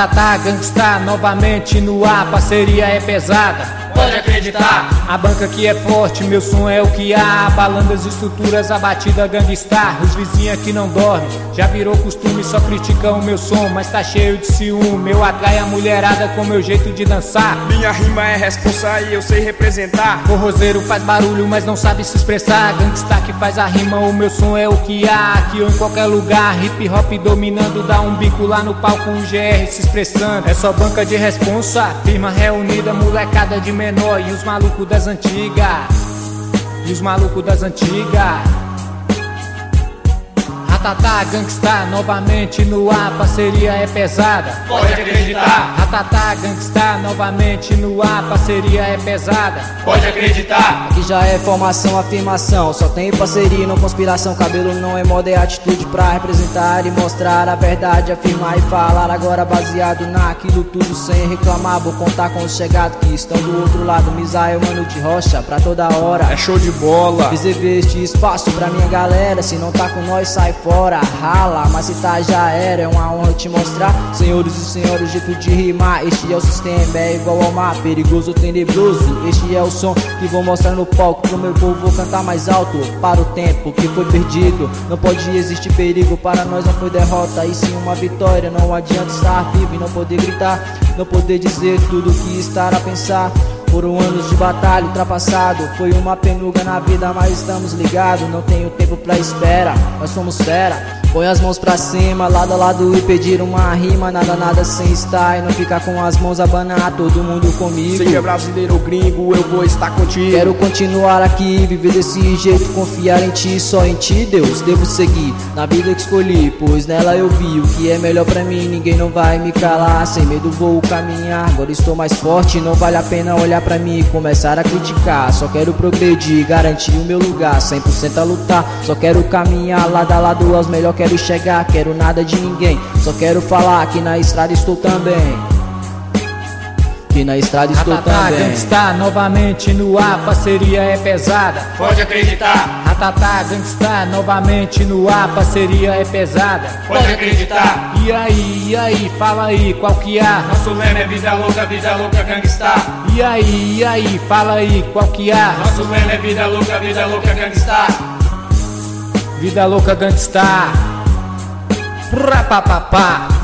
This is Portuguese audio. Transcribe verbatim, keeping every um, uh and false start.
Ratatá, Gangsta, novamente no ar, parceria é pesada, pode acreditar. A banca aqui é forte, meu som é o que há, abalando as estruturas, a batida Gangstar. Os vizinhos aqui não dormem, já virou costume, só criticam o meu som, mas tá cheio de ciúme. Eu atrai a mulherada com meu jeito de dançar. Minha rima é responsa e eu sei representar. Forrozeiro faz barulho, mas não sabe se expressar. Gangsta que faz a rima, o meu som é o que há. Aqui ou em qualquer lugar, hip hop dominando, dá um bico lá no palco, um G R se expressando. É só banca de responsa, firma reunida, molecada de menor e os malucos das antigas. E os malucos das antigas. Ratatá, Gangsta, novamente no ar, parceria é pesada, pode acreditar. Ratatá, Gangsta, novamente no ar, parceria é pesada, pode acreditar. Aqui já é formação, afirmação, só tem parceria e não conspiração. Cabelo não é moda, é atitude pra representar e mostrar a verdade, afirmar e falar. Agora baseado naquilo tudo sem reclamar, vou contar com os chegados que estão do outro lado. Misael, mano de rocha, pra toda hora, é show de bola. Reservei este espaço pra minha galera, se não tá com nós sai fora. Fora, rala, mas se tá já era, é uma honra te mostrar. Senhores e senhores, jeito de rimar, este é o sistema, é igual ao mar, perigoso, tenebroso. Este é o som que vou mostrar no palco pro meu povo, vou cantar mais alto para o tempo que foi perdido. Não pode existir perigo, para nós não foi derrota, e sim uma vitória. Não adianta estar vivo e não poder gritar, não poder dizer tudo que estar a pensar. Foram anos de batalha, ultrapassado, foi uma penuga na vida, mas estamos ligados. Não tenho tempo pra espera, nós somos fera. Põe as mãos pra cima, lado a lado e pedir uma rima. Nada, nada sem estar e não ficar com as mãos abanar, todo mundo comigo. Seja brasileiro ou gringo, eu vou estar contigo. Quero continuar aqui, viver desse jeito, confiar em ti, só em ti, Deus, devo seguir na vida que escolhi, pois nela eu vi o que é melhor pra mim. Ninguém não vai me calar, sem medo vou caminhar. Agora estou mais forte, não vale a pena olhar pra mim e começar a criticar. Só quero progredir, garantir o meu lugar, cem por cento a lutar. Só quero caminhar lado a lado aos melhores. Quero chegar, quero nada de ninguém. Só quero falar que na estrada estou também. Que na estrada estou Ratatá, também. Gangsta, novamente no ar, parceria é pesada, pode acreditar. Ratatá, Gangsta, novamente no ar, parceria é pesada, pode acreditar. E aí, e aí, fala aí, qual que há? Nosso lema é vida louca, vida louca, Gangsta. E aí, e aí, fala aí, qual que há? Nosso lema é vida louca, vida louca, Gangsta. Vida louca, Gangsta. Rapapapá.